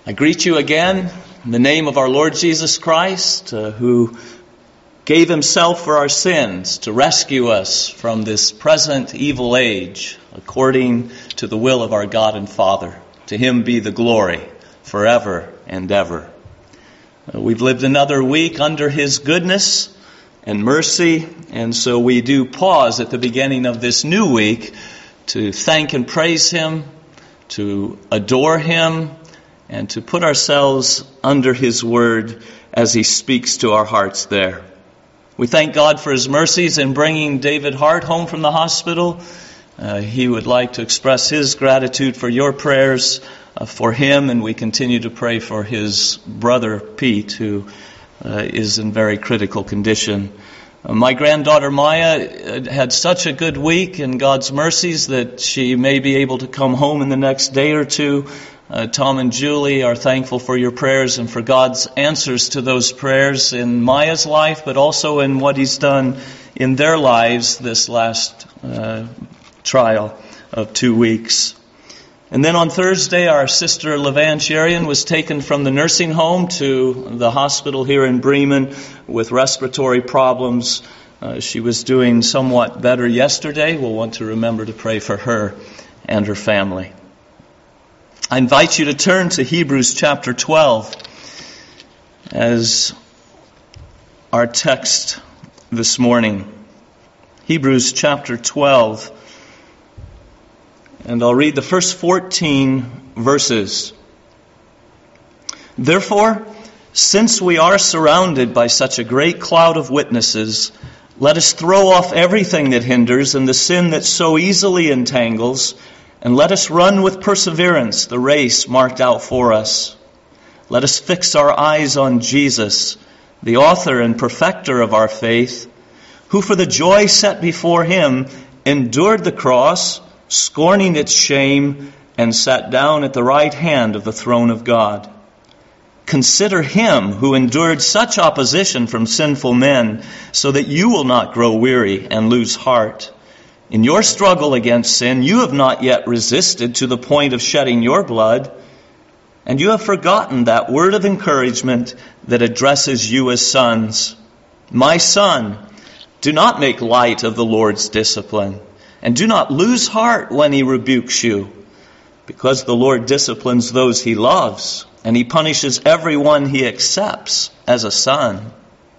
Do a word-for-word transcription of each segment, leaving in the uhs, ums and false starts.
I greet you again in the name of our Lord Jesus Christ, uh, who gave himself for our sins to rescue us from this present evil age, according to the will of our God and Father. To him be the glory forever and ever. Uh, we've lived another week under his goodness and mercy, and so we do pause at the beginning of this new week to thank and praise him, to adore him, and to put ourselves under his word as he speaks to our hearts there. We thank God for his mercies in bringing David Hart home from the hospital. Uh, he would like to express his gratitude for your prayers uh, for him, and we continue to pray for his brother Pete, who uh, is in very critical condition. Uh, my granddaughter Maya had such a good week in God's mercies that she may be able to come home in the next day or two. Uh, Tom and Julie are thankful for your prayers and for God's answers to those prayers in Maya's life, but also in what he's done in their lives this last uh, trial of two weeks. And then on Thursday, our sister Levan Sherian was taken from the nursing home to the hospital here in Bremen with respiratory problems. Uh, she was doing somewhat better yesterday. We'll want to remember to pray for her and her family. I invite you to turn to Hebrews chapter twelve as our text this morning. Hebrews chapter twelve. And I'll read the first fourteen verses. Therefore, since we are surrounded by such a great cloud of witnesses, let us throw off everything that hinders and the sin that so easily entangles, and let us run with perseverance the race marked out for us. Let us fix our eyes on Jesus, the author and perfecter of our faith, who for the joy set before him endured the cross, scorning its shame, and sat down at the right hand of the throne of God. Consider him who endured such opposition from sinful men, so that you will not grow weary and lose heart. In your struggle against sin, you have not yet resisted to the point of shedding your blood, and you have forgotten that word of encouragement that addresses you as sons. My son, do not make light of the Lord's discipline, and do not lose heart when he rebukes you, because the Lord disciplines those he loves, and he punishes everyone he accepts as a son.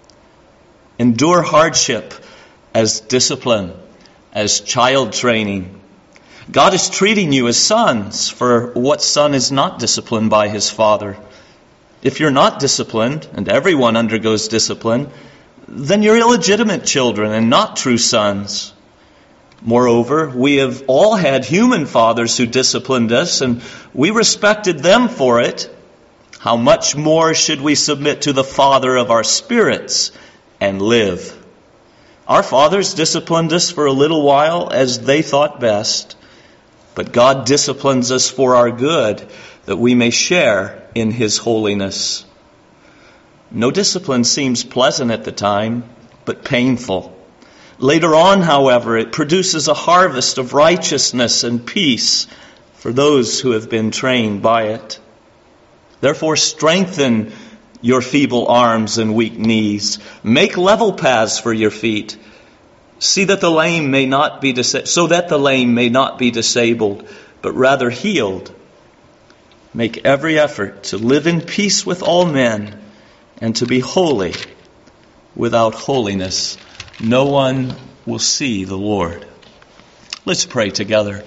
Endure hardship as discipline, as child training. God is treating you as sons, for what son is not disciplined by his father? If you're not disciplined, and everyone undergoes discipline, then you're illegitimate children and not true sons. Moreover, we have all had human fathers who disciplined us, and we respected them for it. How much more should we submit to the Father of our spirits and live? Our fathers disciplined us for a little while as they thought best, but God disciplines us for our good, that we may share in his holiness. No discipline seems pleasant at the time, but painful. Later on, however, it produces a harvest of righteousness and peace for those who have been trained by it. Therefore, strengthen your feeble arms and weak knees. Make level paths for your feet. See that the lame may not be dis- so that the lame may not be disabled, but rather healed. Make every effort to live in peace with all men and to be holy. Without holiness, no one will see the Lord. Let's pray together.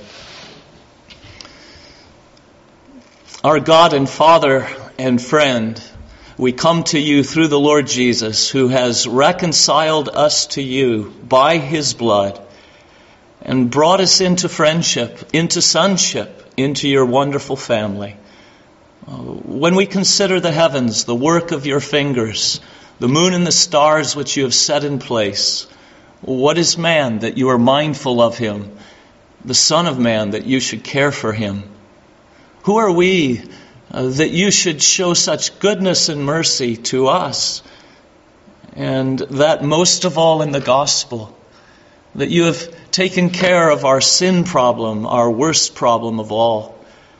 Our God and Father and friend, we come to you through the Lord Jesus, who has reconciled us to you by his blood and brought us into friendship, into sonship, into your wonderful family. When we consider the heavens, the work of your fingers, the moon and the stars which you have set in place, what is man that you are mindful of him, the Son of Man that you should care for him? Who are we uh, that you should show such goodness and mercy to us? And that most of all in the gospel, that you have taken care of our sin problem, our worst problem of all.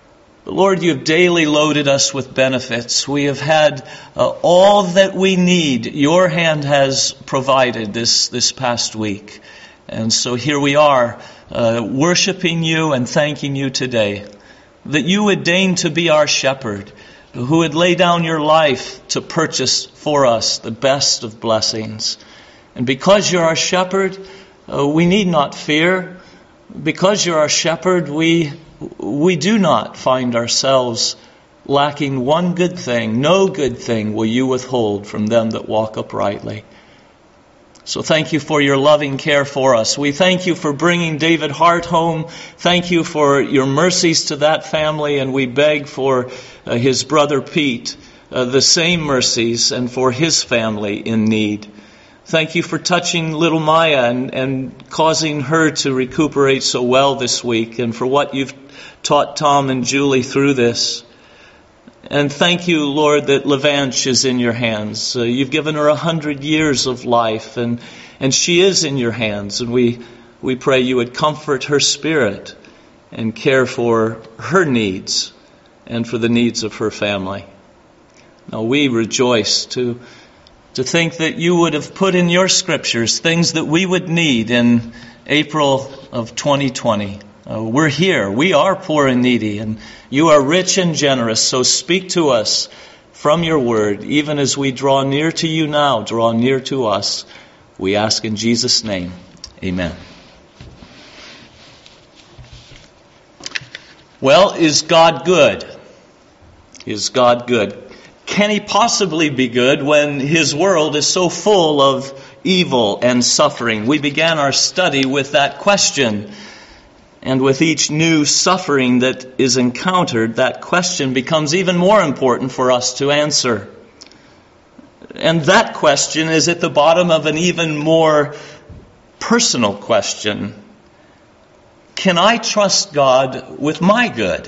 Lord, you have daily loaded us with benefits. We have had uh, all that we need. Your hand has provided this, this past week. And so here we are, uh, worshiping you and thanking you today, that you would deign to be our shepherd, who would lay down your life to purchase for us the best of blessings. And because you're our shepherd, uh, we need not fear. Because you're our shepherd, we we do not find ourselves lacking one good thing. No good thing will you withhold from them that walk uprightly. So thank you for your loving care for us. We thank you for bringing David Hart home. Thank you for your mercies to that family, and we beg for uh, his brother Pete uh, the same mercies, and for his family in need. Thank you for touching little Maya and, and causing her to recuperate so well this week, and for what you've taught Tom and Julie through this. And thank you, Lord, that Levanche is in your hands. Uh, you've given her a hundred years of life, and, and she is in your hands. And we, we pray you would comfort her spirit and care for her needs and for the needs of her family. Now we rejoice to to think that you would have put in your scriptures things that we would need in April of twenty twenty. Uh, we're here. We are poor and needy, and you are rich and generous. So speak to us from your word, even as we draw near to you now, draw near to us. We ask in Jesus' name. Amen. Well, is God good? Is God good? Can he possibly be good when his world is so full of evil and suffering? We began our study with that question. And with each new suffering that is encountered, that question becomes even more important for us to answer. And that question is at the bottom of an even more personal question. Can I trust God with my good?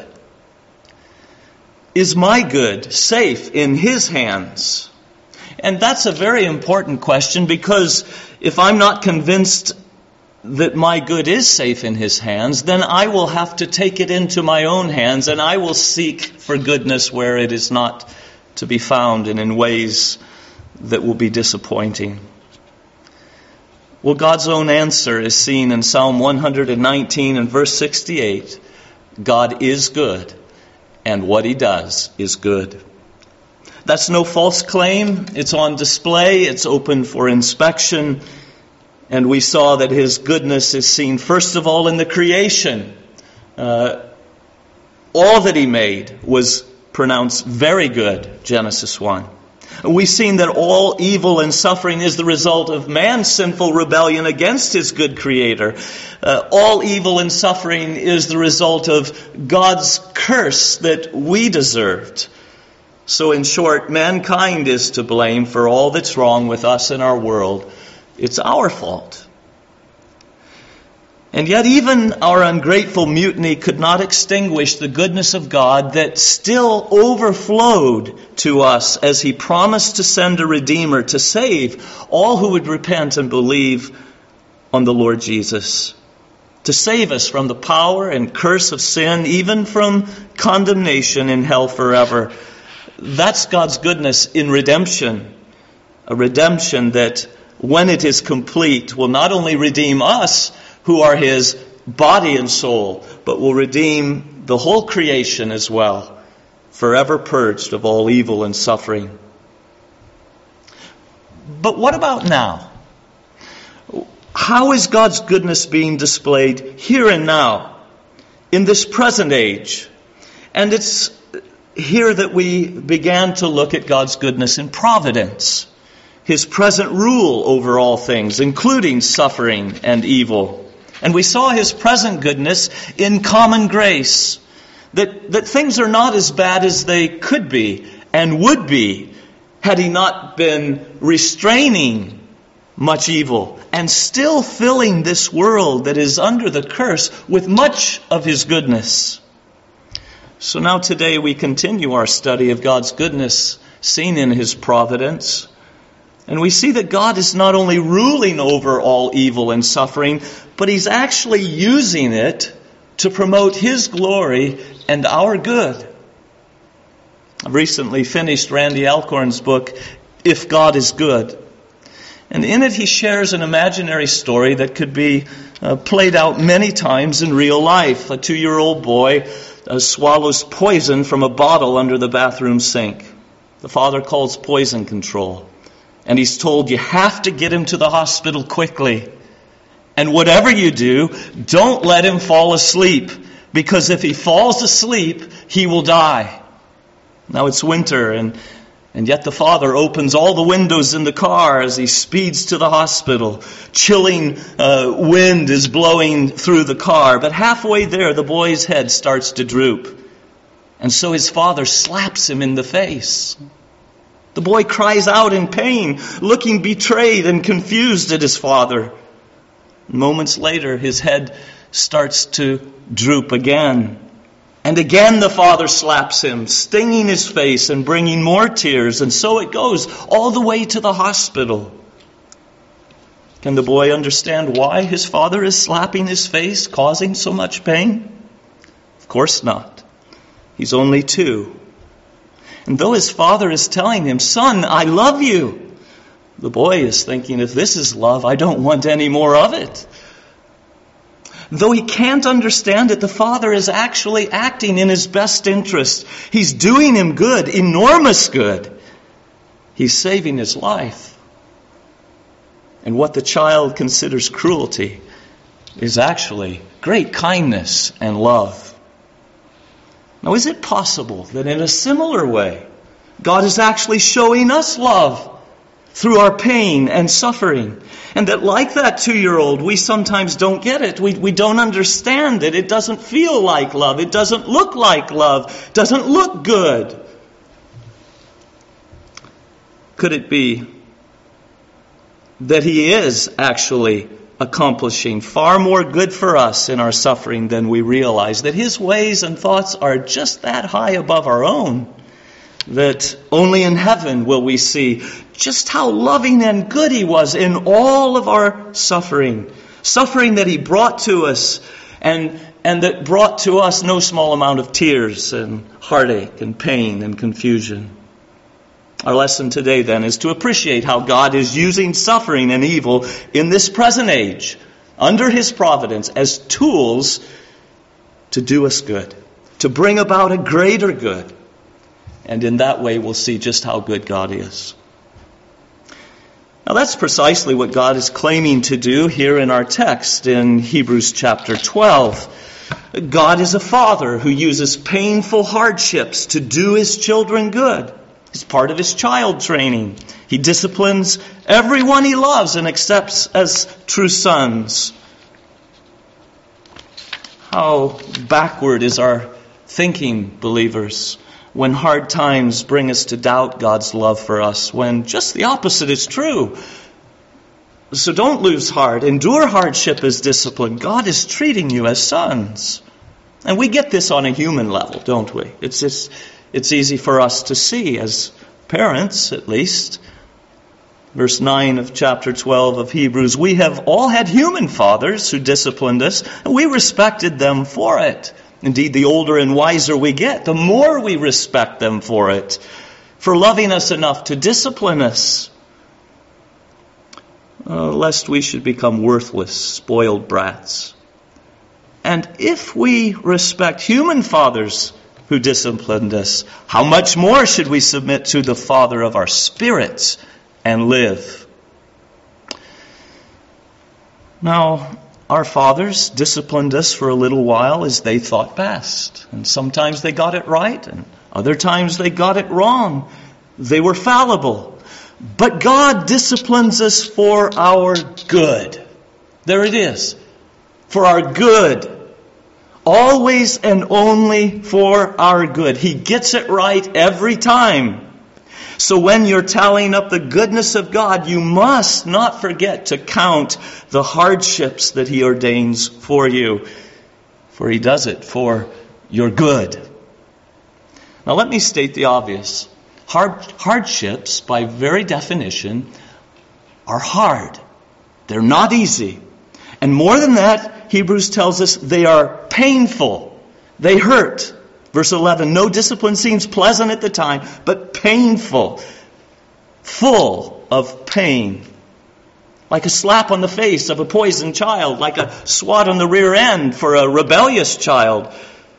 Is my good safe in his hands? And that's a very important question, because if I'm not convinced that my good is safe in his hands, then I will have to take it into my own hands, and I will seek for goodness where it is not to be found and in ways that will be disappointing. Well, God's own answer is seen in Psalm one nineteen and verse sixty-eight. God is good, and what he does is good. That's no false claim. It's on display. It's open for inspection. And we saw that his goodness is seen, first of all, in the creation. Uh, all that he made was pronounced very good, Genesis one. We've seen that all evil and suffering is the result of man's sinful rebellion against his good Creator. Uh, all evil and suffering is the result of God's curse that we deserved. So in short, mankind is to blame for all that's wrong with us in our world. It's our fault. And yet even our ungrateful mutiny could not extinguish the goodness of God that still overflowed to us as he promised to send a Redeemer to save all who would repent and believe on the Lord Jesus, to save us from the power and curse of sin, even from condemnation in hell forever. That's God's goodness in redemption, a redemption that, when it is complete, will not only redeem us, who are his body and soul, but will redeem the whole creation as well, forever purged of all evil and suffering. But what about now? How is God's goodness being displayed here and now, in this present age? And it's here that we began to look at God's goodness in providence, his present rule over all things, including suffering and evil. And we saw his present goodness in common grace, that, that things are not as bad as they could be and would be had he not been restraining much evil and still filling this world that is under the curse with much of his goodness. So now today we continue our study of God's goodness seen in his providence. And we see that God is not only ruling over all evil and suffering, but he's actually using it to promote his glory and our good. I've recently finished Randy Alcorn's book, If God is Good. And in it he shares an imaginary story that could be uh, played out many times in real life. A two-year-old boy uh, swallows poison from a bottle under the bathroom sink. The father calls poison control. And he's told, you have to get him to the hospital quickly. And whatever you do, don't let him fall asleep. Because if he falls asleep, he will die. Now it's winter, and, and yet the father opens all the windows in the car as he speeds to the hospital. Chilling uh, wind is blowing through the car. But halfway there, the boy's head starts to droop. And so his father slaps him in the face. The boy cries out in pain, looking betrayed and confused at his father. Moments later, his head starts to droop again. And again the father slaps him, stinging his face and bringing more tears. And so it goes all the way to the hospital. Can the boy understand why his father is slapping his face, causing so much pain? Of course not. He's only two. And though his father is telling him, son, I love you, the boy is thinking, if this is love, I don't want any more of it. Though he can't understand it, the father is actually acting in his best interest. He's doing him good, enormous good. He's saving his life. And what the child considers cruelty is actually great kindness and love. Now, is it possible that in a similar way, God is actually showing us love through our pain and suffering? And that like that two-year-old, we sometimes don't get it. We, we don't understand it. It doesn't feel like love. It doesn't look like love. It doesn't look good. Could it be that He is actually accomplishing far more good for us in our suffering than we realize? That His ways and thoughts are just that high above our own, that only in heaven will we see just how loving and good He was in all of our suffering. Suffering that He brought to us, and, and that brought to us no small amount of tears and heartache and pain and confusion. Our lesson today then is to appreciate how God is using suffering and evil in this present age, under His providence, as tools to do us good, to bring about a greater good. And in that way, we'll see just how good God is. Now, that's precisely what God is claiming to do here in our text in Hebrews chapter twelve. God is a father who uses painful hardships to do His children good. It's part of His child training. He disciplines everyone He loves and accepts as true sons. How backward is our thinking, believers, when hard times bring us to doubt God's love for us, when just the opposite is true. So don't lose heart. Endure hardship as discipline. God is treating you as sons. And we get this on a human level, don't we? It's just, it's easy for us to see as parents, at least. Verse nine of chapter twelve of Hebrews, we have all had human fathers who disciplined us, and we respected them for it. Indeed, the older and wiser we get, the more we respect them for it, for loving us enough to discipline us, uh, lest we should become worthless, spoiled brats. And if we respect human fathers who disciplined us, how much more should we submit to the Father of our spirits and live? Now, our fathers disciplined us for a little while as they thought best. And sometimes they got it right, and other times they got it wrong. They were fallible. But God disciplines us for our good. There it is. For our good. Always and only for our good. He gets it right every time. So when you're tallying up the goodness of God, you must not forget to count the hardships that He ordains for you. For He does it for your good. Now let me state the obvious. Hard, hardships, by very definition, are hard. They're not easy. And more than that, Hebrews tells us they are painful. They hurt. Verse eleven, no discipline seems pleasant at the time, but painful, full of pain. Like a slap on the face of a poisoned child, like a swat on the rear end for a rebellious child.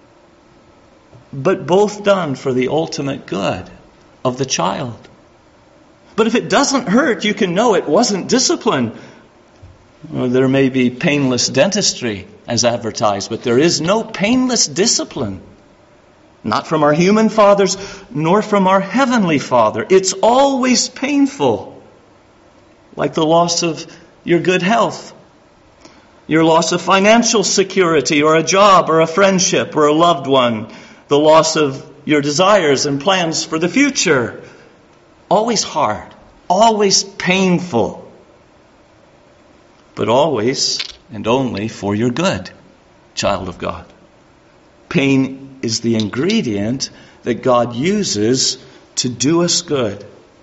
But both done for the ultimate good of the child. But if it doesn't hurt, you can know it wasn't discipline. Well, there may be painless dentistry as advertised, but there is no painless discipline. Not from our human fathers, nor from our heavenly Father. It's always painful. Like the loss of your good health, your loss of financial security, or a job, or a friendship, or a loved one, the loss of your desires and plans for the future. Always hard, always painful, but always and only for your good, child of God. Pain is the ingredient that God uses to do us good.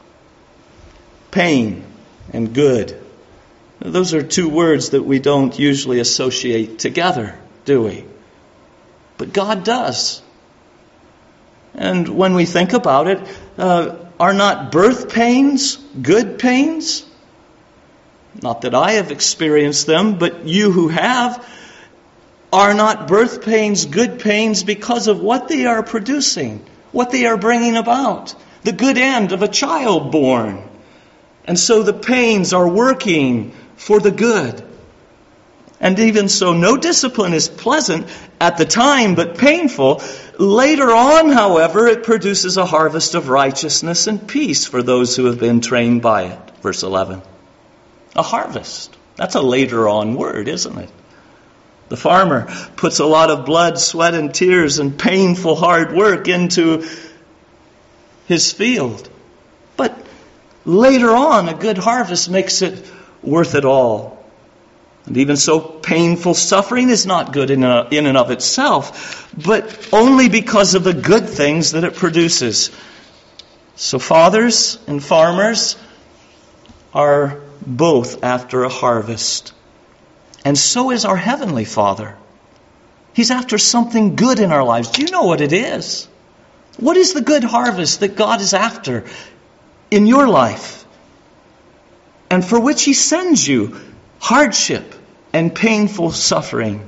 Pain and good. Those are two words that we don't usually associate together, do we? But God does. And when we think about it, uh, are not birth pains good pains? Not that I have experienced them, but you who have. Are not birth pains good pains because of what they are producing, what they are bringing about? The good end of a child born. And so the pains are working for the good. And even so, no discipline is pleasant at the time, but painful. Later on, however, it produces a harvest of righteousness and peace for those who have been trained by it. Verse eleven. A harvest. That's a later on word, isn't it? The farmer puts a lot of blood, sweat, and tears and painful hard work into his field. But later on, a good harvest makes it worth it all. And even so, painful suffering is not good in, a, in and of itself, but only because of the good things that it produces. So fathers and farmers are both after a harvest. And so is our Heavenly Father. He's after something good in our lives. Do you know what it is? What is the good harvest that God is after in your life? And for which He sends you hardship and painful suffering.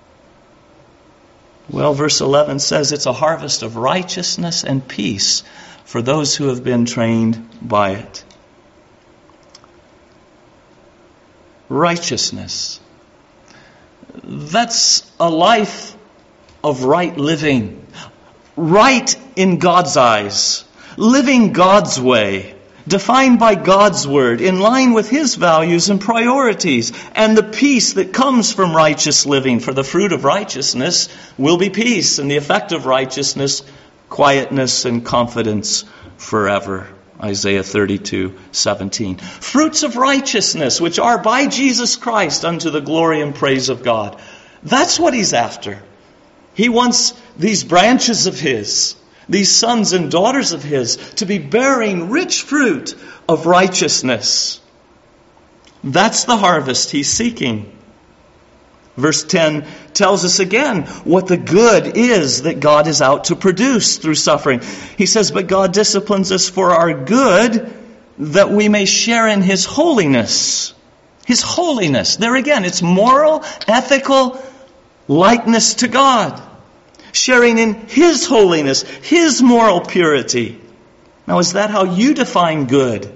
Well, verse eleven says it's a harvest of righteousness and peace for those who have been trained by it. Righteousness. That's a life of right living. Right in God's eyes. Living God's way. Defined by God's word. In line with His values and priorities. And the peace that comes from righteous living. For the fruit of righteousness will be peace. And the effect of righteousness, quietness and confidence forever. Isaiah thirty-two seventeen. Fruits of righteousness, which are by Jesus Christ unto the glory and praise of God. That's what He's after. He wants these branches of His, these sons and daughters of His, to be bearing rich fruit of righteousness. That's the harvest He's seeking. Verse ten tells us again what the good is that God is out to produce through suffering. He says, but God disciplines us for our good, that we may share in His holiness. His holiness. There again, it's moral, ethical likeness to God. Sharing in His holiness, His moral purity. Now, is that how you define good?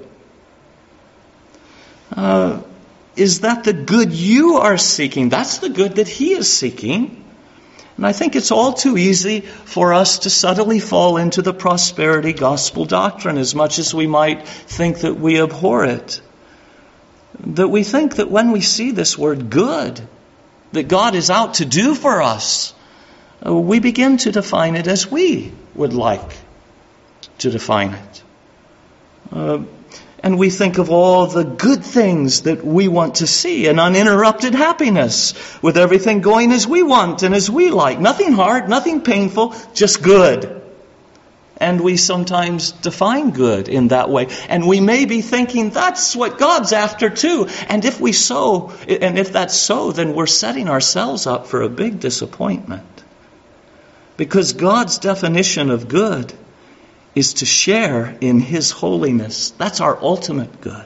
Uh... Is that the good you are seeking? That's the good that He is seeking. And I think it's all too easy for us to subtly fall into the prosperity gospel doctrine, as much as we might think that we abhor it. That we think that when we see this word good, that God is out to do for us, we begin to define it as we would like to define it. Uh, And we think of all the good things that we want to see, an uninterrupted happiness with everything going as we want and as we like. Nothing hard, nothing painful, just good. And we sometimes define good in that way. And we may be thinking that's what God's after too. And if we so, and if that's so, then we're setting ourselves up for a big disappointment. Because God's definition of good is to share in His holiness. That's our ultimate good.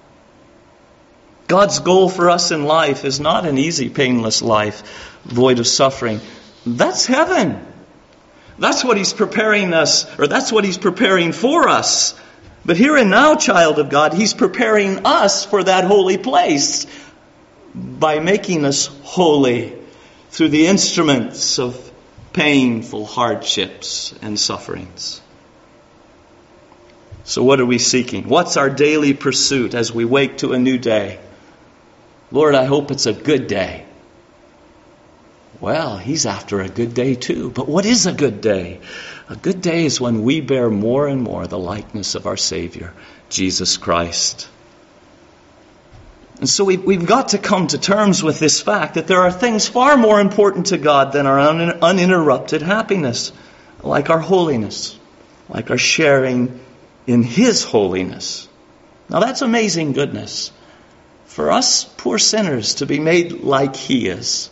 God's goal for us in life is not an easy, painless life, void of suffering. That's heaven. That's what He's preparing us, or that's what He's preparing for us. But here and now, child of God, He's preparing us for that holy place by making us holy through the instruments of painful hardships and sufferings. So what are we seeking? What's our daily pursuit as we wake to a new day? Lord, I hope it's a good day. Well, He's after a good day too. But what is a good day? A good day is when we bear more and more the likeness of our Savior, Jesus Christ. And so we've, we've got to come to terms with this fact that there are things far more important to God than our un, uninterrupted happiness, like our holiness, like our sharing in His holiness. Now that's amazing goodness. For us poor sinners to be made like He is.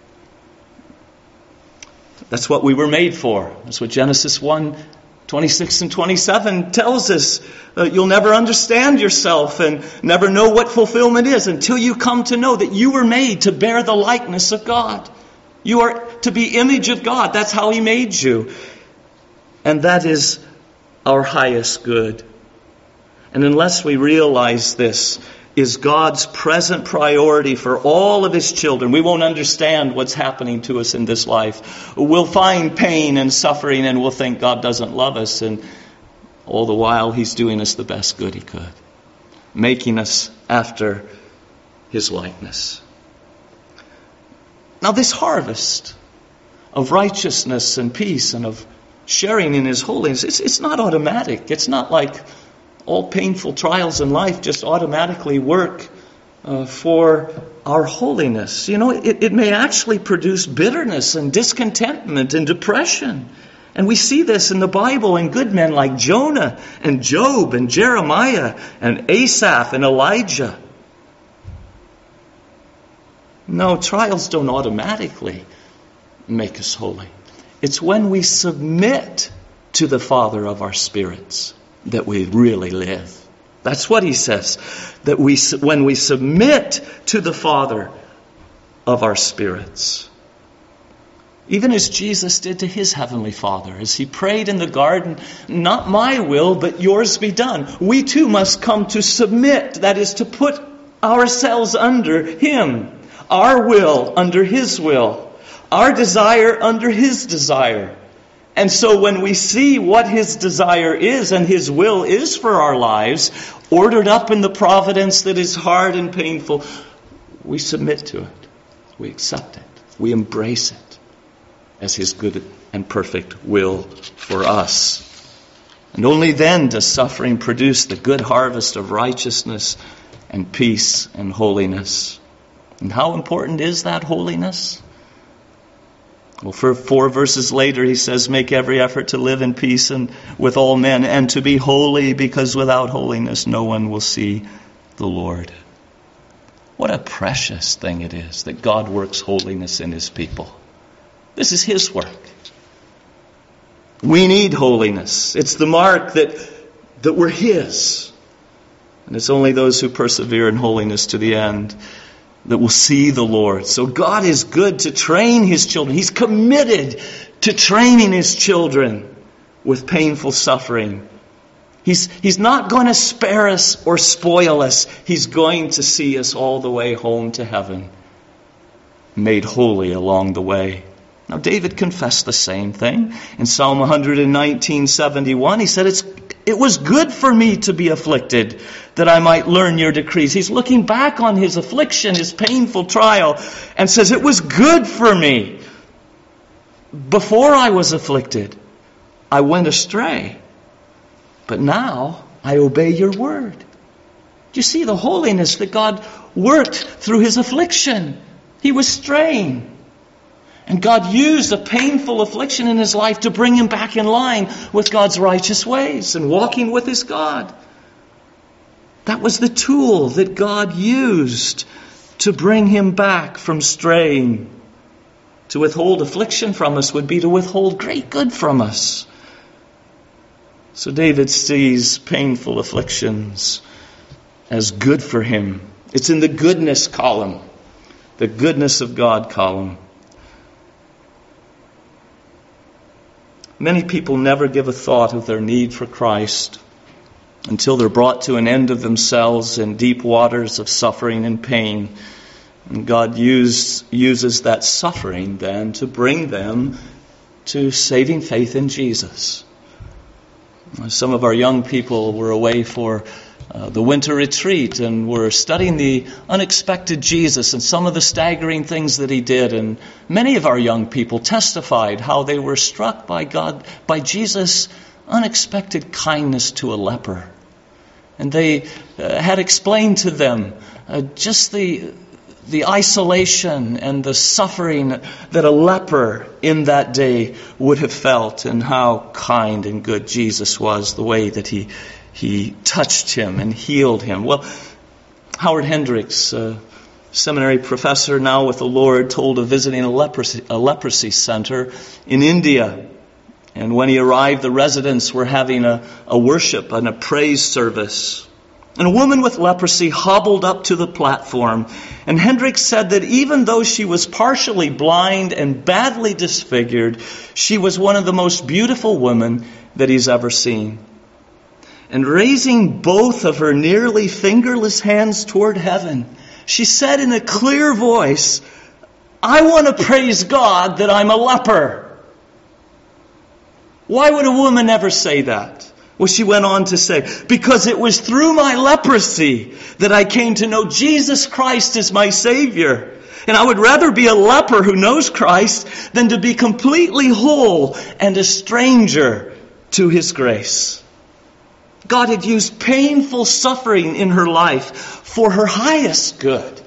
That's what we were made for. That's what Genesis one, twenty-six and twenty-seven tells us. Uh, you'll never understand yourself and never know what fulfillment is until you come to know that you were made to bear the likeness of God. You are to be image of God. That's how He made you. And that is our highest good. And unless we realize this is God's present priority for all of His children, we won't understand what's happening to us in this life. We'll find pain and suffering and we'll think God doesn't love us, and all the while He's doing us the best good He could, making us after His likeness. Now this harvest of righteousness and peace and of sharing in His holiness, it's, it's not automatic. It's not like all painful trials in life just automatically work uh, for our holiness. You know, it, it may actually produce bitterness and discontentment and depression. And we see this in the Bible in good men like Jonah and Job and Jeremiah and Asaph and Elijah. No, trials don't automatically make us holy. It's when we submit to the Father of our spirits that we really live. That's what he says. That we, when we submit to the Father of our spirits. Even as Jesus did to His Heavenly Father, as He prayed in the garden, not my will, but yours be done. We too must come to submit, that is to put ourselves under Him. Our will under His will. Our desire under His desire. And so when we see what His desire is and His will is for our lives, ordered up in the providence that is hard and painful, we submit to it. We accept it. We embrace it as His good and perfect will for us. And only then does suffering produce the good harvest of righteousness and peace and holiness. And how important is that holiness? Well, for four verses later, he says, make every effort to live in peace and with all men and to be holy, because without holiness no one will see the Lord. What a precious thing it is that God works holiness in His people. This is His work. We need holiness. It's the mark that, that we're His. And it's only those who persevere in holiness to the end that will see the Lord. So God is good to train His children. He's committed to training His children with painful suffering. He's, he's not going to spare us or spoil us. He's going to see us all the way home to heaven, made holy along the way. Now David confessed the same thing. In Psalm one nineteen, seventy-one, he said, it's, it was good for me to be afflicted, that I might learn your decrees. He's looking back on his affliction, his painful trial, and says, it was good for me. Before I was afflicted, I went astray. But now I obey your word. Do you see the holiness that God worked through his affliction? He was straying. And God used a painful affliction in his life to bring him back in line with God's righteous ways and walking with his God. That was the tool that God used to bring him back from straying. To withhold affliction from us would be to withhold great good from us. So David sees painful afflictions as good for him. It's in the goodness column, the goodness of God column. Many people never give a thought of their need for Christ until they're brought to an end of themselves in deep waters of suffering and pain. And God use, uses that suffering then to bring them to saving faith in Jesus. Some of our young people were away for uh, the winter retreat and were studying the unexpected Jesus and some of the staggering things that he did. And many of our young people testified how they were struck by God, by Jesus' unexpected kindness to a leper. And they uh, had explained to them uh, just the the isolation and the suffering that a leper in that day would have felt, and how kind and good Jesus was, the way that he he touched him and healed him. Well, Howard Hendricks, a seminary professor now with the Lord, told of visiting a leprosy, a leprosy center in India. And when he arrived, the residents were having a, a worship and a praise service. And a woman with leprosy hobbled up to the platform. And Hendricks said that even though she was partially blind and badly disfigured, she was one of the most beautiful women that he's ever seen. And raising both of her nearly fingerless hands toward heaven, she said in a clear voice, "I want to praise God that I'm a leper." Why would a woman ever say that? Well, she went on to say, because it was through my leprosy that I came to know Jesus Christ as my Savior. And I would rather be a leper who knows Christ than to be completely whole and a stranger to His grace. God had used painful suffering in her life for her highest good,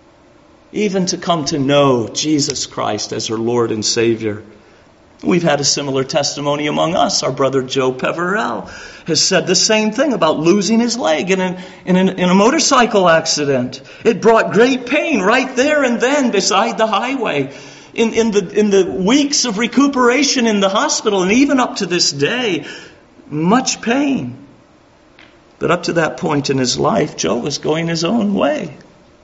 even to come to know Jesus Christ as her Lord and Savior. We've had a similar testimony among us. Our brother Joe Peverell has said the same thing about losing his leg in, an, in, an, in a motorcycle accident. It brought great pain right there and then beside the highway. In, in, the, in the weeks of recuperation in the hospital, and even up to this day, much pain. But up to that point in his life, Joe was going his own way.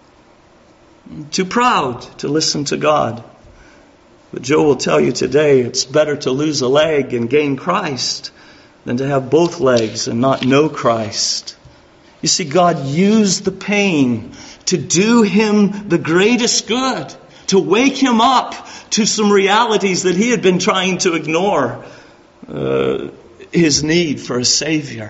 Too proud to listen to God. But Joe will tell you today, it's better to lose a leg and gain Christ than to have both legs and not know Christ. You see, God used the pain to do him the greatest good, to wake him up to some realities that he had been trying to ignore, uh, his need for a Savior.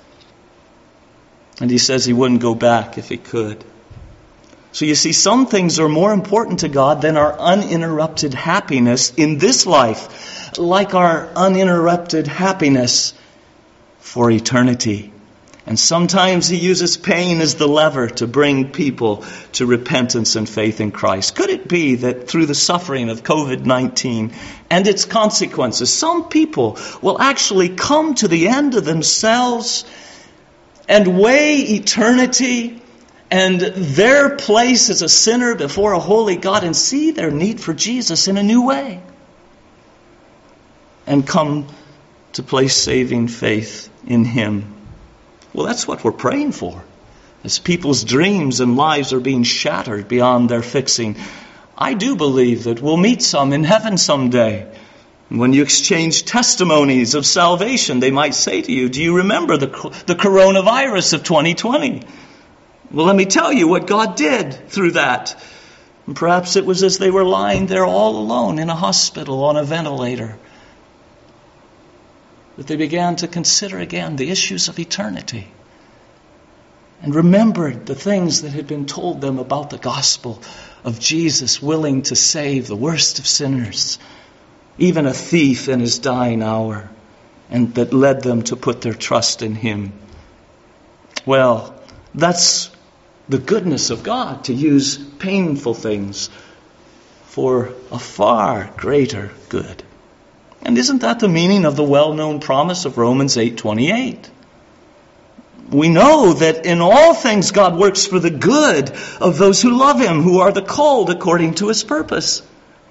And he says he wouldn't go back if he could. So you see, some things are more important to God than our uninterrupted happiness in this life, like our uninterrupted happiness for eternity. And sometimes he uses pain as the lever to bring people to repentance and faith in Christ. Could it be that through the suffering of covid nineteen and its consequences, some people will actually come to the end of themselves and weigh eternity and their place as a sinner before a holy God and see their need for Jesus in a new way, and come to place saving faith in Him? Well, that's what we're praying for. As people's dreams and lives are being shattered beyond their fixing, I do believe that we'll meet some in heaven someday. And when you exchange testimonies of salvation, they might say to you, "Do you remember the, the coronavirus of twenty twenty? Well, let me tell you what God did through that." And perhaps it was as they were lying there all alone in a hospital on a ventilator that they began to consider again the issues of eternity and remembered the things that had been told them about the gospel of Jesus willing to save the worst of sinners, even a thief in his dying hour, and that led them to put their trust in Him. Well, that's the goodness of God, to use painful things for a far greater good. And isn't that the meaning of the well-known promise of Romans eight twenty-eight? We know that in all things God works for the good of those who love Him, who are the called according to His purpose.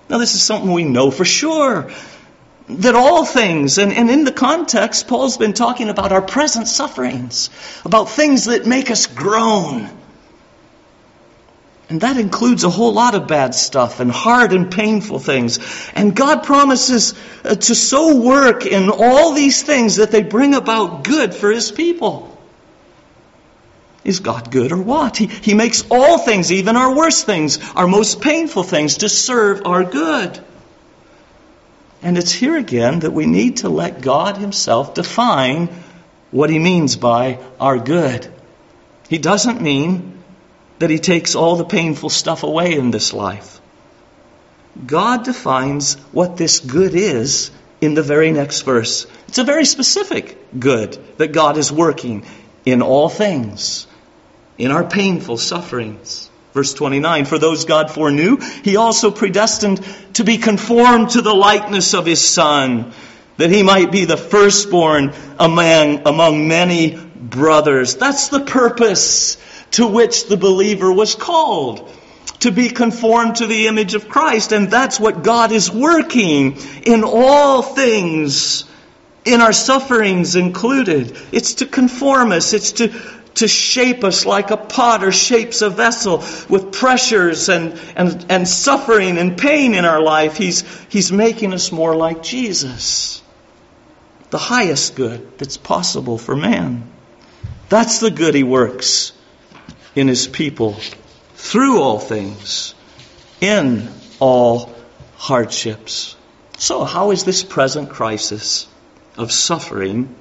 Now, this is something we know for sure. That all things, and, and in the context, Paul's been talking about our present sufferings, about things that make us groan. And that includes a whole lot of bad stuff and hard and painful things. And God promises uh, to so work in all these things that they bring about good for His people. Is God good or what? He, he makes all things, even our worst things, our most painful things, to serve our good. And it's here again that we need to let God Himself define what He means by our good. He doesn't mean that He takes all the painful stuff away in this life. God defines what this good is in the very next verse. It's a very specific good that God is working in all things, in our painful sufferings. Verse twenty-nine, for those God foreknew, He also predestined to be conformed to the likeness of His Son, that He might be the firstborn among, among many brothers. That's the purpose to which the believer was called, to be conformed to the image of Christ. And that's what God is working in all things, in our sufferings included. It's to conform us. It's to to shape us like a potter shapes a vessel with pressures and, and, and suffering and pain in our life. He's, he's making us more like Jesus, the highest good that's possible for man. That's the good He works in His people through all things, in all hardships. So how is this present crisis of suffering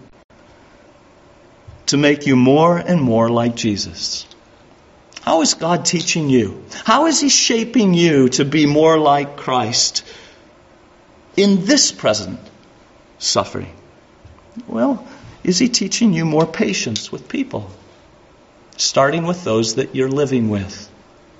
to make you more and more like Jesus? How is God teaching you? How is He shaping you to be more like Christ in this present suffering? Well, is He teaching you more patience with people, starting with those that you're living with?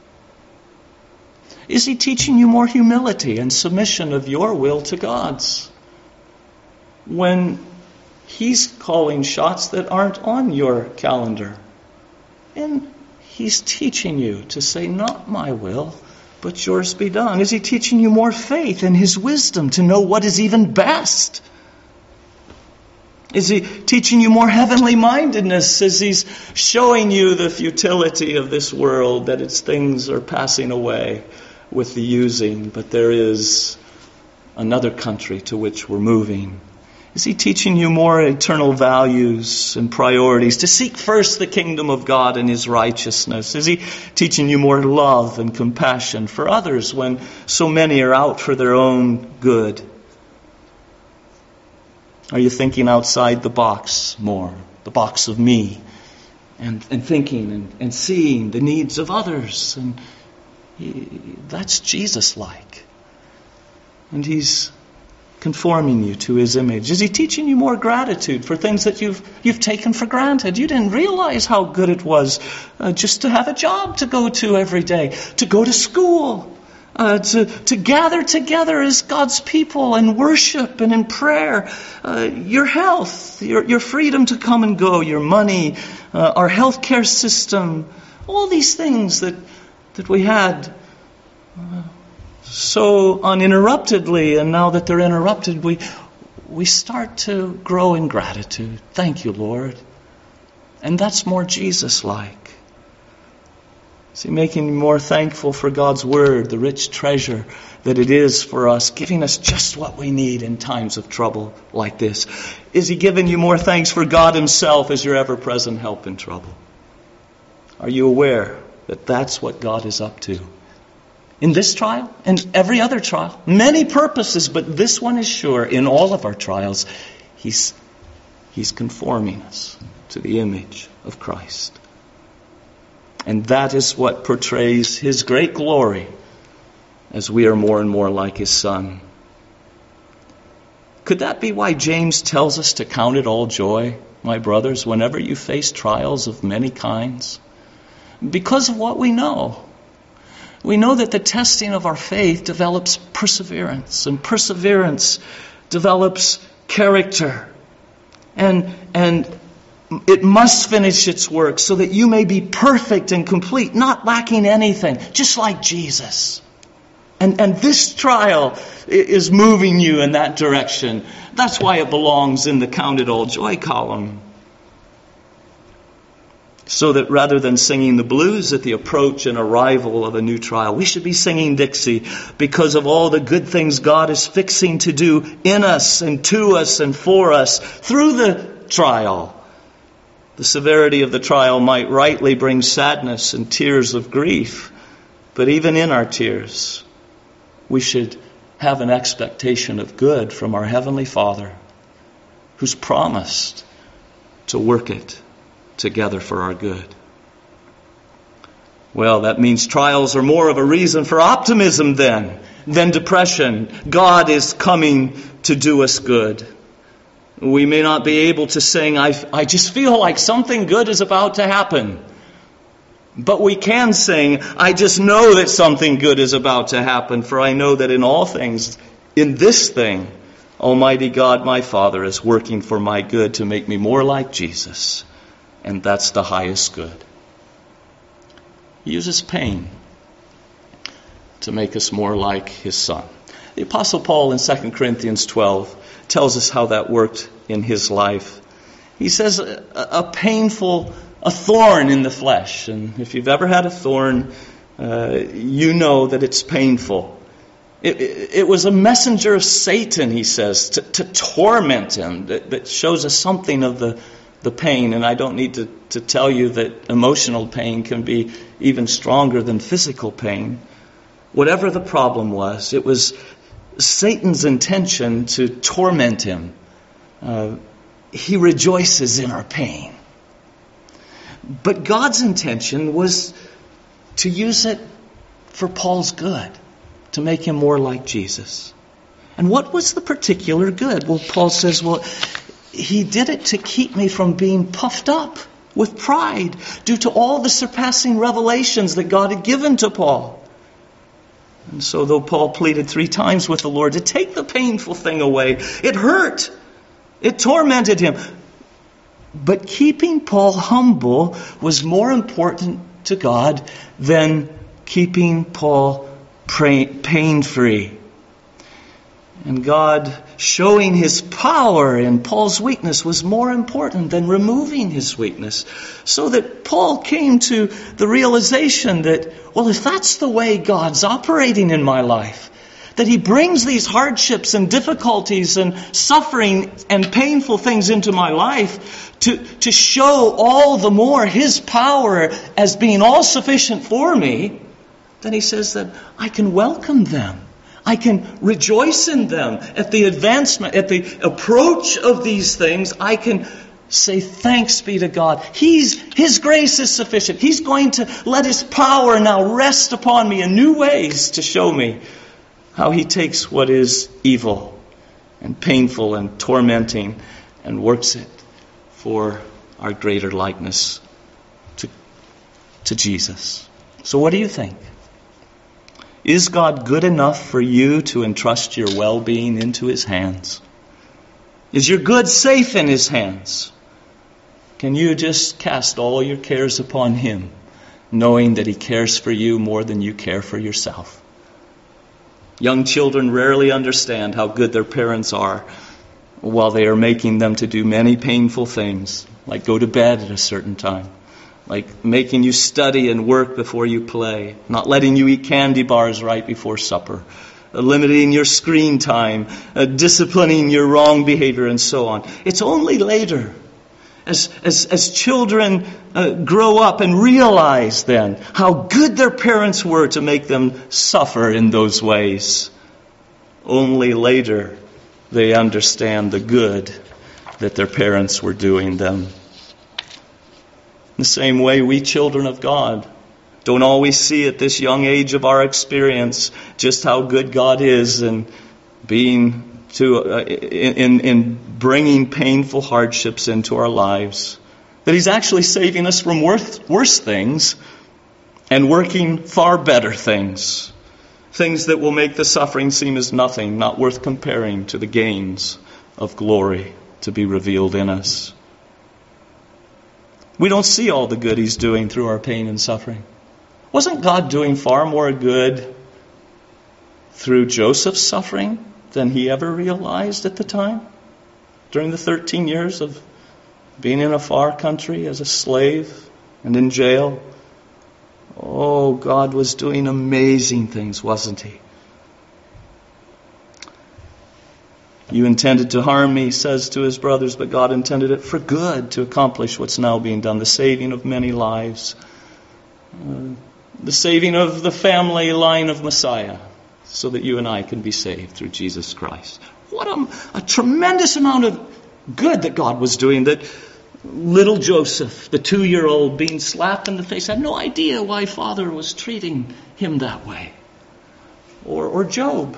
Is He teaching you more humility and submission of your will to God's, when He's calling shots that aren't on your calendar? And He's teaching you to say, not my will, but yours be done. Is He teaching you more faith in His wisdom to know what is even best? Is He teaching you more heavenly mindedness as He's showing you the futility of this world, that its things are passing away with the using, but there is another country to which we're moving? Is He teaching you more eternal values and priorities, to seek first the kingdom of God and His righteousness? Is He teaching you more love and compassion for others when so many are out for their own good? Are you thinking outside the box more, the box of me, and, and thinking and, and seeing the needs of others? And he, that's Jesus-like. And He's conforming you to His image. Is He teaching you more gratitude for things that you've you've taken for granted? You didn't realize how good it was uh, just to have a job to go to every day, to go to school, uh, to to gather together as God's people and worship and in prayer. Uh, your health, your your freedom to come and go, your money, uh, our healthcare system, all these things that that we had Uh, so uninterruptedly, and now that they're interrupted, we we start to grow in gratitude. Thank you, Lord. And that's more Jesus-like. See, making me more thankful for God's Word, the rich treasure that it is for us, giving us just what we need in times of trouble like this. Is He giving you more thanks for God Himself as your ever-present help in trouble? Are you aware that that's what God is up to? In this trial and every other trial, many purposes, but this one is sure. In all of our trials, He's, he's conforming us to the image of Christ. And that is what portrays His great glory as we are more and more like His Son. Could that be why James tells us to count it all joy, my brothers, whenever you face trials of many kinds? Because of what we know. We know that the testing of our faith develops perseverance, and perseverance develops character. And, and it must finish its work so that you may be perfect and complete, not lacking anything, just like Jesus. And, and this trial is moving you in that direction. That's why it belongs in the count it all joy column. So that rather than singing the blues at the approach and arrival of a new trial, we should be singing Dixie because of all the good things God is fixing to do in us and to us and for us through the trial. The severity of the trial might rightly bring sadness and tears of grief, but even in our tears, we should have an expectation of good from our Heavenly Father, who's promised to work it together for our good. Well, that means trials are more of a reason for optimism then than depression. God is coming to do us good. We may not be able to sing, I, I just feel like something good is about to happen. But we can sing, I just know that something good is about to happen, for I know that in all things, in this thing, Almighty God, my Father, is working for my good to make me more like Jesus. And that's the highest good. He uses pain to make us more like His Son. The Apostle Paul in Second Corinthians twelve tells us how that worked in his life. He says a, a painful, a thorn in the flesh. And if you've ever had a thorn, uh, you know that it's painful. It, it, it was a messenger of Satan, he says, to, to torment him. That, that shows us something of the the pain, and I don't need to, to tell you that emotional pain can be even stronger than physical pain. Whatever the problem was, it was Satan's intention to torment him. Uh, he rejoices in our pain. But God's intention was to use it for Paul's good, to make him more like Jesus. And what was the particular good? Well, Paul says, well, He did it to keep me from being puffed up with pride due to all the surpassing revelations that God had given to Paul. And so though Paul pleaded three times with the Lord to take the painful thing away, it hurt. It tormented him. But keeping Paul humble was more important to God than keeping Paul pain-free. And God showing His power in Paul's weakness was more important than removing his weakness. So that Paul came to the realization that, well, if that's the way God's operating in my life, that He brings these hardships and difficulties and suffering and painful things into my life to, to show all the more His power as being all sufficient for me, then He says that I can welcome them. I can rejoice in them at the advancement, at the approach of these things. I can say thanks be to God. He's, His grace is sufficient. He's going to let His power now rest upon me in new ways to show me how He takes what is evil and painful and tormenting and works it for our greater likeness to, to Jesus. So what do you think? Is God good enough for you to entrust your well-being into His hands? Is your good safe in His hands? Can you just cast all your cares upon Him, knowing that He cares for you more than you care for yourself? Young children rarely understand how good their parents are while they are making them to do many painful things, like go to bed at a certain time, like making you study and work before you play, not letting you eat candy bars right before supper, uh, limiting your screen time, uh, disciplining your wrong behavior, and so on. It's only later, as as, as children uh, grow up and realize then how good their parents were to make them suffer in those ways, only later they understand the good that their parents were doing them. In the same way, we children of God don't always see at this young age of our experience just how good God is in being to uh, in in bringing painful hardships into our lives. That He's actually saving us from worse, worse things and working far better things. Things that will make the suffering seem as nothing, not worth comparing to the gains of glory to be revealed in us. We don't see all the good He's doing through our pain and suffering. Wasn't God doing far more good through Joseph's suffering than he ever realized at the time, during the thirteen years of being in a far country as a slave and in jail. Oh, God was doing amazing things, wasn't he? You intended to harm me, he says to his brothers, but God intended it for good to accomplish what's now being done, the saving of many lives, uh, the saving of the family line of Messiah, so that you and I can be saved through Jesus Christ. What a, a tremendous amount of good that God was doing, that little Joseph, the two-year-old, being slapped in the face, had no idea why Father was treating him that way. Or, or Job.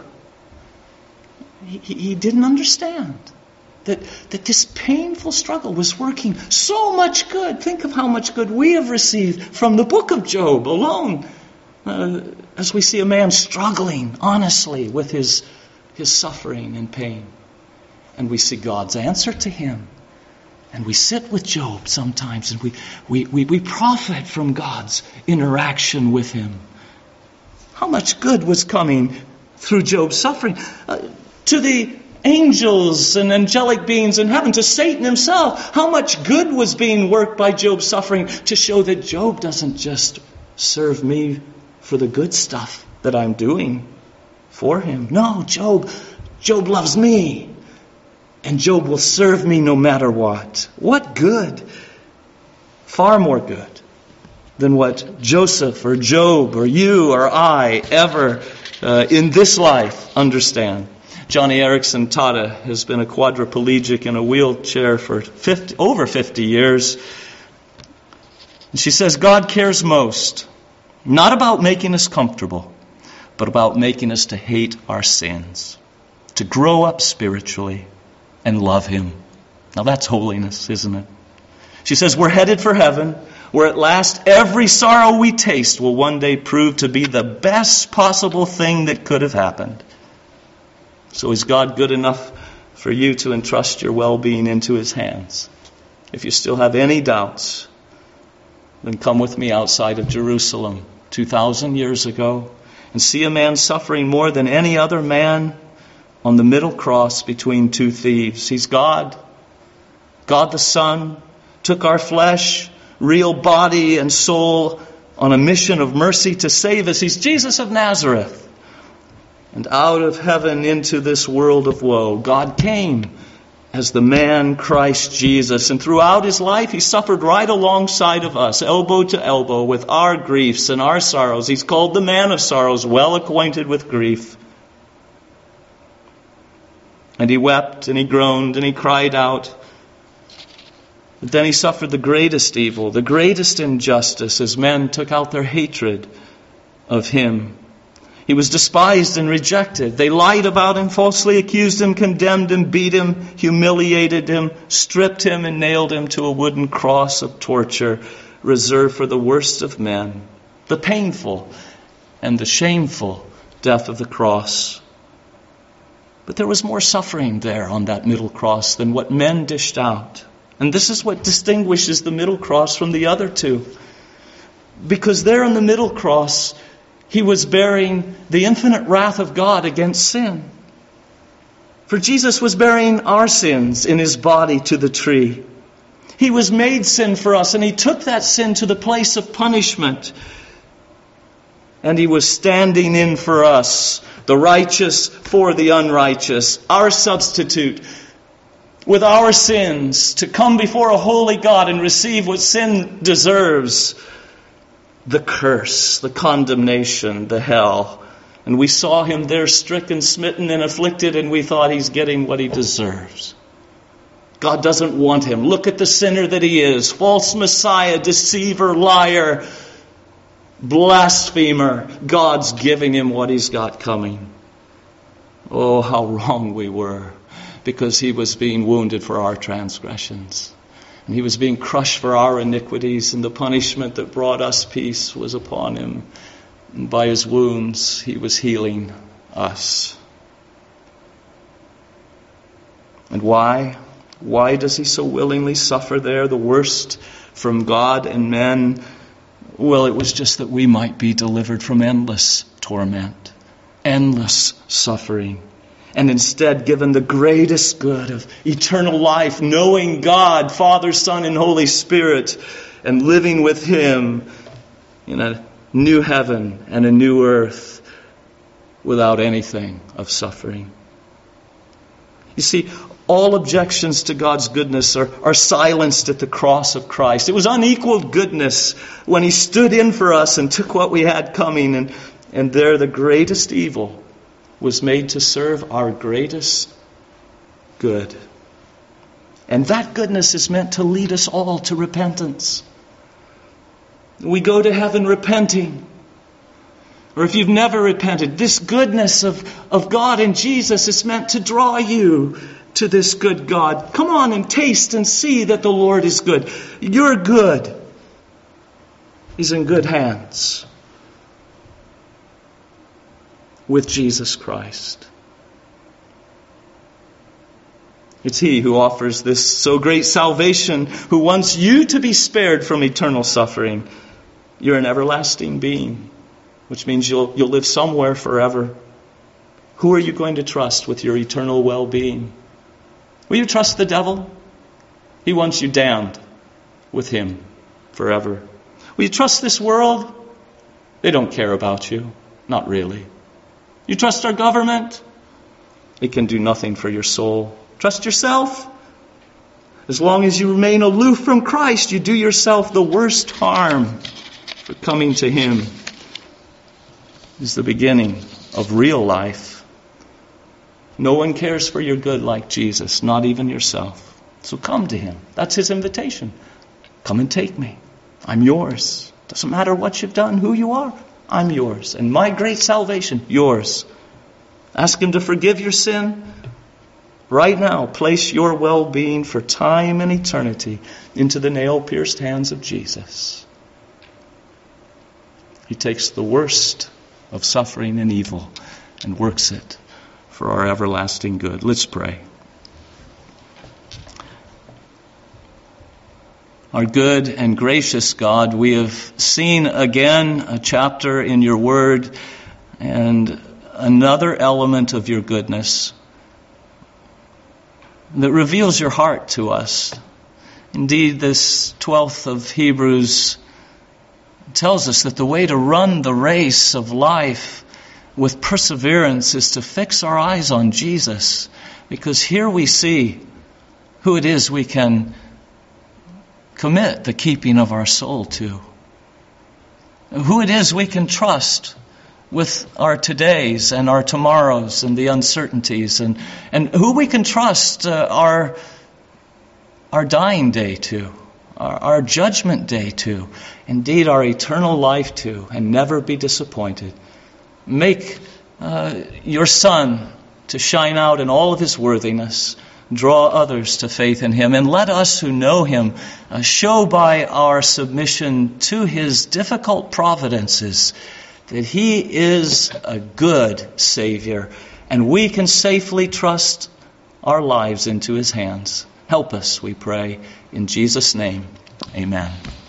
He, he didn't understand that, that this painful struggle was working so much good. Think of how much good we have received from the book of Job alone. Uh, as we see a man struggling honestly with his, his suffering and pain. And we see God's answer to him. And we sit with Job sometimes and we, we, we, we profit from God's interaction with him. How much good was coming through Job's suffering? Uh, to the angels and angelic beings in heaven, to Satan himself, how much good was being worked by Job's suffering to show that Job doesn't just serve me for the good stuff that I'm doing for him. No, Job, Job loves me. And Job will serve me no matter what. What good? Far more good than what Joseph or Job or you or I ever uh, in this life understand. Johnny Erickson Tada has been a quadriplegic in a wheelchair for fifty, over fifty years. And she says, God cares most, not about making us comfortable, but about making us to hate our sins, to grow up spiritually, and love him. Now that's holiness, isn't it? She says we're headed for heaven, where at last every sorrow we taste will one day prove to be the best possible thing that could have happened. So is God good enough for you to entrust your well-being into his hands? If you still have any doubts, then come with me outside of Jerusalem two thousand years ago and see a man suffering more than any other man on the middle cross between two thieves. He's God. God the Son took our flesh, real body and soul on a mission of mercy to save us. He's Jesus of Nazareth. And out of heaven into this world of woe, God came as the man Christ Jesus. And throughout his life, he suffered right alongside of us, elbow to elbow, with our griefs and our sorrows. He's called the man of sorrows, well acquainted with grief. And he wept and he groaned and he cried out. But then he suffered the greatest evil, the greatest injustice, as men took out their hatred of him. He was despised and rejected. They lied about him, falsely accused him, condemned him, beat him, humiliated him, stripped him, and nailed him to a wooden cross of torture reserved for the worst of men, the painful and the shameful death of the cross. But there was more suffering there on that middle cross than what men dished out. And this is what distinguishes the middle cross from the other two. Because there on the middle cross, he was bearing the infinite wrath of God against sin. For Jesus was bearing our sins in his body to the tree. He was made sin for us, and he took that sin to the place of punishment. And he was standing in for us, the righteous for the unrighteous, our substitute, with our sins, to come before a holy God and receive what sin deserves. The curse, the condemnation, the hell. And we saw him there stricken, smitten, and afflicted, and we thought he's getting what he deserves. God doesn't want him. Look at the sinner that he is. False Messiah, deceiver, liar, blasphemer. God's giving him what he's got coming. Oh, how wrong we were. Because he was being wounded for our transgressions. And he was being crushed for our iniquities, and the punishment that brought us peace was upon him. And by his wounds, he was healing us. And why? Why does he so willingly suffer there, the worst from God and men? Well, it was just that we might be delivered from endless torment. endless suffering, and instead given the greatest good of eternal life, knowing God, Father, Son, and Holy Spirit, and living with Him in a new heaven and a new earth without anything of suffering. You see, all objections to God's goodness are, are silenced at the cross of Christ. It was unequaled goodness when He stood in for us and took what we had coming, and, and there the greatest evil was made to serve our greatest good. And that goodness is meant to lead us all to repentance. We go to heaven repenting. Or if you've never repented, this goodness of, of God in Jesus is meant to draw you to this good God. Come on and taste and see that the Lord is good. You're good. He's in good hands with Jesus Christ. It's He who offers this so great salvation, who wants you to be spared from eternal suffering. You're an everlasting being, which means you'll, you'll live somewhere forever. Who are you going to trust with your eternal well-being? Will you trust the devil? He wants you damned with him forever. Will you trust this world? They don't care about you. Not really. You trust our government? It can do nothing for your soul. Trust yourself? As long as you remain aloof from Christ, you do yourself the worst harm. For coming to Him is the beginning of real life. No one cares for your good like Jesus, not even yourself. So come to Him. That's His invitation. Come and take me. I'm yours. Doesn't matter what you've done, who you are. I'm yours. And my great salvation, yours. Ask Him to forgive your sin. Right now, place your well-being for time and eternity into the nail-pierced hands of Jesus. He takes the worst of suffering and evil and works it for our everlasting good. Let's pray. Our good and gracious God, we have seen again a chapter in your word and another element of your goodness that reveals your heart to us. Indeed, this twelfth of Hebrews tells us that the way to run the race of life with perseverance is to fix our eyes on Jesus, because here we see who it is we can commit the keeping of our soul to, who it is we can trust with our todays and our tomorrows and the uncertainties, and, and who we can trust uh, our, our dying day to, our, our judgment day to, indeed our eternal life to, and never be disappointed. Make uh, your Son to shine out in all of His worthiness. Draw others to faith in Him. And let us who know Him uh, show by our submission to His difficult providences that He is a good Savior, and we can safely trust our lives into His hands. Help us, we pray, in Jesus' name. Amen.